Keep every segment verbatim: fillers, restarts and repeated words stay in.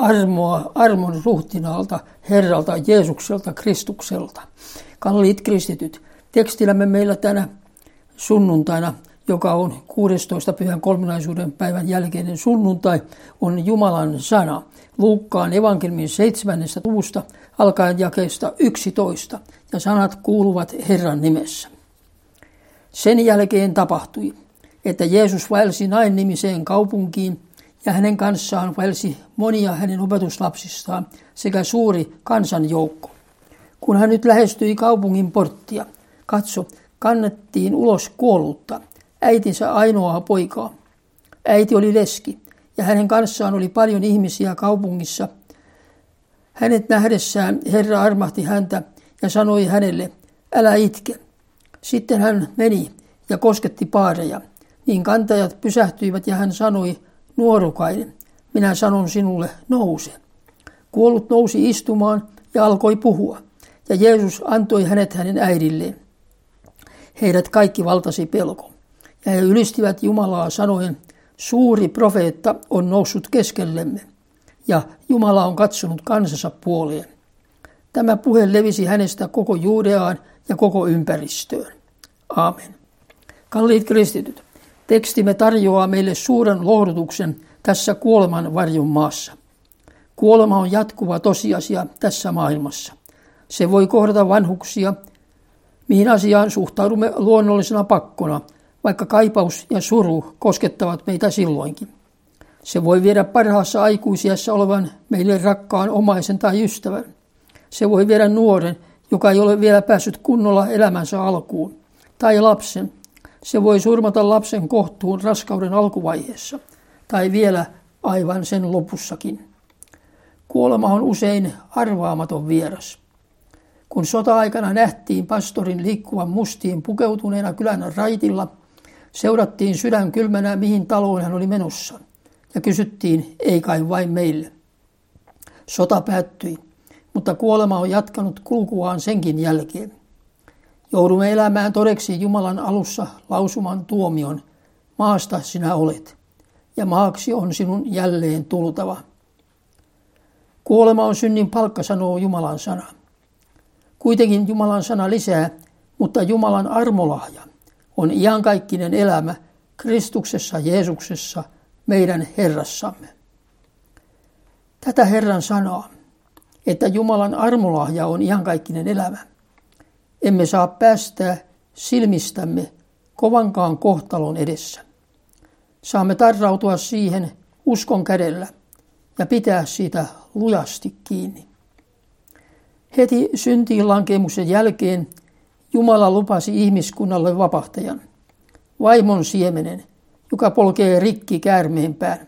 armoa armon ruhtinaalta, Herralta Jeesukselta Kristukselta. Kalliit kristityt, tekstillämme meillä tänä sunnuntaina, joka on kuudestoista pyhän kolminaisuuden päivän jälkeinen sunnuntai, on Jumalan sana. Luukkaan evankeliumin seitsemännestä luvusta alkaen jakeesta yksitoista, ja sanat kuuluvat Herran nimessä. Sen jälkeen tapahtui, että Jeesus vaelsi Nain-nimiseen kaupunkiin, ja hänen kanssaan vaelsi monia hänen opetuslapsistaan sekä suuri kansanjoukko. Kun hän nyt lähestyi kaupungin porttia, katso, kannettiin ulos kuollutta, äitinsä ainoaa poikaa. Äiti oli leski, ja hänen kanssaan oli paljon ihmisiä kaupungissa. Hänet nähdessään Herra armahti häntä ja sanoi hänelle, älä itke. Sitten hän meni ja kosketti paareja. Niin kantajat pysähtyivät ja hän sanoi, nuorukainen, minä sanon sinulle, nouse. Kuollut nousi istumaan ja alkoi puhua, ja Jeesus antoi hänet hänen äidilleen. Heidät kaikki valtasi pelko, ja he ylistivät Jumalaa sanoen, suuri profeetta on noussut keskellemme, ja Jumala on katsonut kansansa puoleen. Tämä puhe levisi hänestä koko Juudeaan ja koko ympäristöön. Aamen. Kalliit kristityt, tekstimme tarjoaa meille suuren lohdutuksen tässä kuoleman varjon maassa. Kuolema on jatkuva tosiasia tässä maailmassa. Se voi kohdata vanhuksia, mihin asiaan suhtaudumme luonnollisena pakkona, vaikka kaipaus ja suru koskettavat meitä silloinkin. Se voi viedä parhaassa aikuisiässä olevan meille rakkaan omaisen tai ystävän. Se voi viedä nuoren, joka ei ole vielä päässyt kunnolla elämänsä alkuun, tai lapsen. Se voi surmata lapsen kohtuun raskauden alkuvaiheessa, tai vielä aivan sen lopussakin. Kuolema on usein arvaamaton vieras. Kun sota-aikana nähtiin pastorin liikkuvan mustiin pukeutuneena kylän raitilla, seurattiin sydän kylmänä, mihin taloon hän oli menossa, ja kysyttiin, ei kai vain meille. Sota päättyi, mutta kuolema on jatkanut kulkuaan senkin jälkeen. Joudumme elämään todeksi Jumalan alussa lausuman tuomion, maasta sinä olet, ja maaksi on sinun jälleen tultava. Kuolema on synnin palkka, sanoo Jumalan sana. Kuitenkin Jumalan sana lisää, mutta Jumalan armolahja on iankaikkinen elämä Kristuksessa Jeesuksessa, meidän Herrassamme. Tätä Herran sanaa, että Jumalan armolahja on iankaikkinen elämä, emme saa päästää silmistämme kovankaan kohtalon edessä. Saamme tarrautua siihen uskon kädellä ja pitää siitä lujasti kiinni. Heti syntiin lankemuksen jälkeen Jumala lupasi ihmiskunnalle vapahtajan, vaimon siemenen, joka polkee rikki käärmeen pään.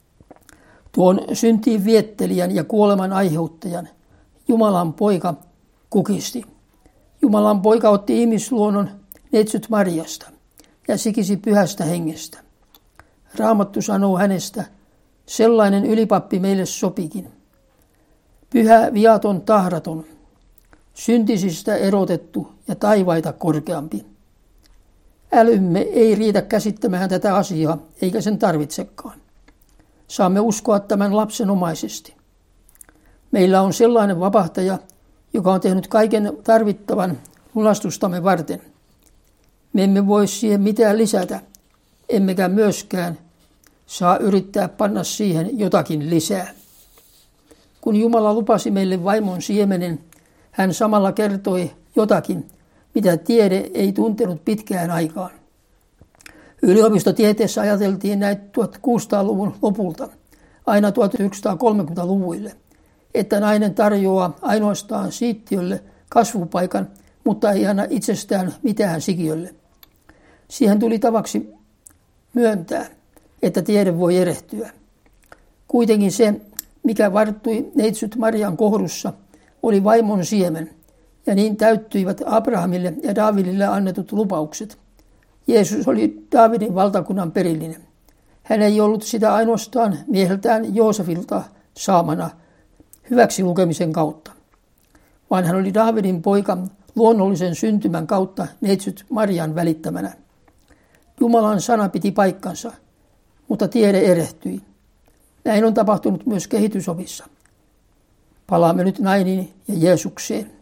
Tuon syntiin viettelijän ja kuoleman aiheuttajan Jumalan poika kukisti. Jumalan poika otti ihmisluonnon neitsyt Mariasta ja sikisi pyhästä hengestä. Raamattu sanoo hänestä, sellainen ylipappi meille sopikin. Pyhä, viaton, tahraton, syntisistä erotettu ja taivaita korkeampi. Älymme ei riitä käsittämään tätä asiaa, eikä sen tarvitsekaan. Saamme uskoa tämän lapsenomaisesti. Meillä on sellainen vapahtaja, joka on tehnyt kaiken tarvittavan lunastustamme varten. Me emme voi siihen mitään lisätä, emmekä myöskään saa yrittää panna siihen jotakin lisää. Kun Jumala lupasi meille vaimon siemenen, hän samalla kertoi jotakin, mitä tiede ei tuntenut pitkään aikaan. Yliopistotieteessä ajateltiin näitä tuhatkuusisataaluvun lopulta aina tuhatyhdeksänsataakolmekymmentäluvuille, että nainen tarjoaa ainoastaan siittiölle kasvupaikan, mutta ei anna itsestään mitään sikiölle. Siihen tuli tavaksi myöntää, että tiede voi erehtyä. Kuitenkin se, mikä varttui neitsyt Marian kohdussa, oli vaimon siemen, ja niin täyttyivät Abrahamille ja Daavidille annetut lupaukset. Jeesus oli Daavidin valtakunnan perillinen. Hän ei ollut sitä ainoastaan mieheltään Joosefilta saamana hyväksi lukemisen kautta, vaan hän oli Daavidin poika luonnollisen syntymän kautta neitsyt Marian välittämänä. Jumalan sana piti paikkansa, mutta tiede erehtyi. Näin on tapahtunut myös kehitysopissa. Palaamme nyt Nainiin ja Jeesukseen.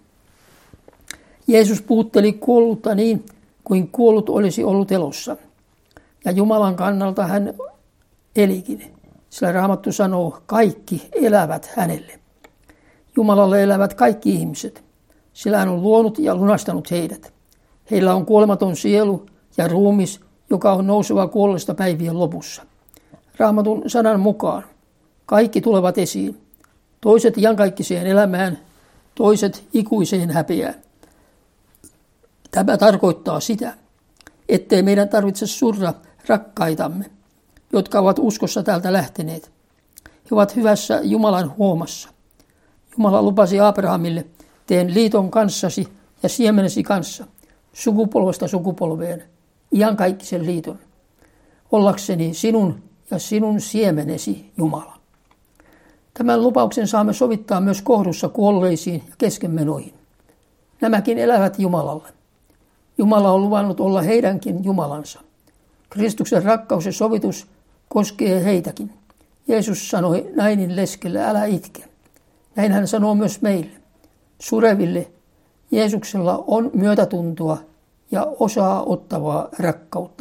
Jeesus puhutteli kuollutta niin, kuin kuollut olisi ollut elossa. Ja Jumalan kannalta hän elikin, sillä Raamattu sanoo, kaikki elävät hänelle. Jumalalle elävät kaikki ihmiset, sillä hän on luonut ja lunastanut heidät. Heillä on kuolematon sielu ja ruumis, joka on nouseva kuolleista päivien lopussa. Raamatun sanan mukaan kaikki tulevat esiin. Toiset iankaikkiseen elämään, toiset ikuiseen häpeään. Tämä tarkoittaa sitä, ettei meidän tarvitse surra rakkaitamme, jotka ovat uskossa täältä lähteneet. He ovat hyvässä Jumalan huomassa. Jumala lupasi Abrahamille, teen liiton kanssasi ja siemenesi kanssa, sukupolvesta sukupolveen, iankaikkisen liiton, ollakseni sinun ja sinun siemenesi Jumala. Tämän lupauksen saamme sovittaa myös kohdussa kuolleisiin ja keskenmenoihin. Nämäkin elävät Jumalalle. Jumala on luvannut olla heidänkin Jumalansa. Kristuksen rakkaus ja sovitus koskee heitäkin. Jeesus sanoi Nainin leskelle, älä itke. Näin hän sanoo myös meille. Sureville Jeesuksella on myötätuntoa ja osaa ottavaa rakkautta.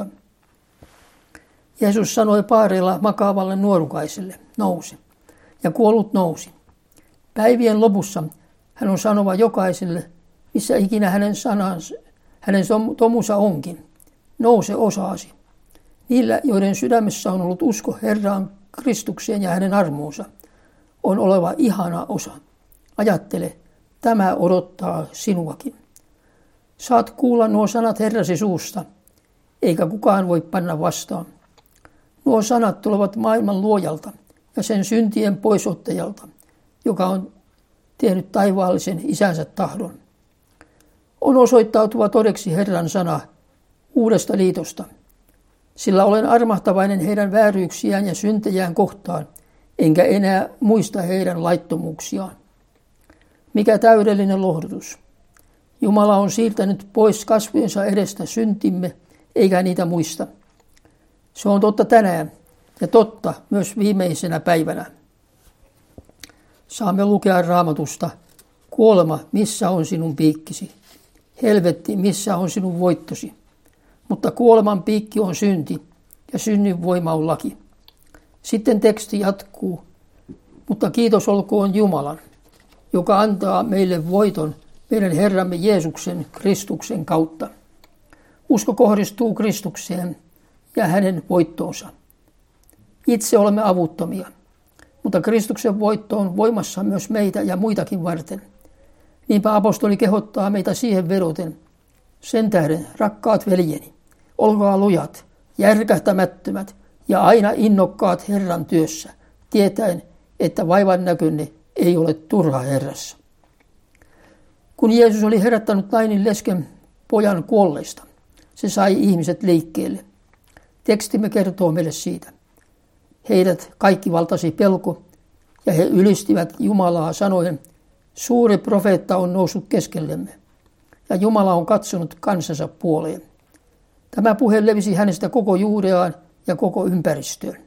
Jeesus sanoi paareilla makaavalle nuorukaiselle, nouse, ja kuollut nousi. Päivien lopussa hän on sanova jokaiselle, missä ikinä hänen sanansa, hänen tomunsa onkin, nouse osaasi. Niillä, joiden sydämessä on ollut usko Herraan Kristukseen ja hänen armoonsa, on oleva ihana osa. Ajattele, tämä odottaa sinuakin. Saat kuulla nuo sanat Herrasi suusta, eikä kukaan voi panna vastaan. Nuo sanat tulevat maailman luojalta ja sen syntien poisottajalta, joka on tehnyt taivaallisen isänsä tahdon. On osoittautuva todeksi Herran sana uudesta liitosta, sillä olen armahtavainen heidän vääryyksiään ja syntejään kohtaan, enkä enää muista heidän laittomuuksiaan. Mikä täydellinen lohdutus! Jumala on siirtänyt pois kasvojensa edestä syntimme, eikä niitä muista. Se on totta tänään ja totta myös viimeisenä päivänä. Saamme lukea Raamatusta, kuolema, missä on sinun piikkisi? Helvetti, missä on sinun voittosi? Mutta kuoleman piikki on synti ja synnin voima on laki. Sitten teksti jatkuu, mutta kiitos olkoon Jumalan, joka antaa meille voiton meidän Herramme Jeesuksen Kristuksen kautta. Usko kohdistuu Kristukseen ja hänen voittoonsa. Itse olemme avuttomia, mutta Kristuksen voitto on voimassa myös meitä ja muitakin varten. Niinpä apostoli kehottaa meitä siihen vedoten. Sen tähden, rakkaat veljeni, olkaa lujat, järkähtämättömät ja aina innokkaat Herran työssä, tietäen, että vaivan näkönne ei ole turha Herrassa. Kun Jeesus oli herättänyt Nainin lesken pojan kuolleista, se sai ihmiset liikkeelle. Tekstimme kertoo meille siitä. Heidät kaikki valtasi pelko ja he ylistivät Jumalaa sanoen, suuri profeetta on noussut keskellemme ja Jumala on katsonut kansansa puoleen. Tämä puhe levisi hänestä koko Juudeaan ja koko ympäristöön.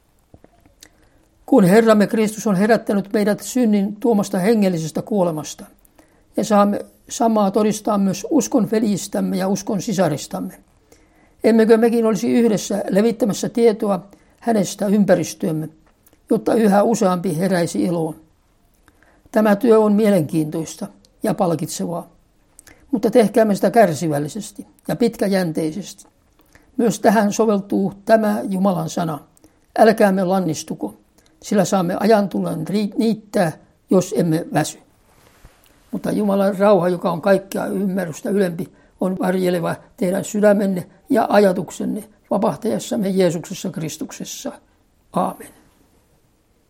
Kun Herramme Kristus on herättänyt meidät synnin tuomasta hengellisestä kuolemasta ja saamme samaa todistaa myös uskon veljistämme ja uskon sisaristamme, emmekö mekin olisi yhdessä levittämässä tietoa hänestä ympäristöömme, jotta yhä useampi heräisi eloon. Tämä työ on mielenkiintoista ja palkitsevaa, mutta tehkäämme sitä kärsivällisesti ja pitkäjänteisesti. Myös tähän soveltuu tämä Jumalan sana. Älkäämme lannistuko, sillä saamme ajan tullen niittää, jos emme väsy. Mutta Jumalan rauha, joka on kaikkea ymmärrystä ylempi, on varjeleva teidän sydämenne ja ajatuksenne vapahtajassamme Jeesuksessa Kristuksessa. Aamen.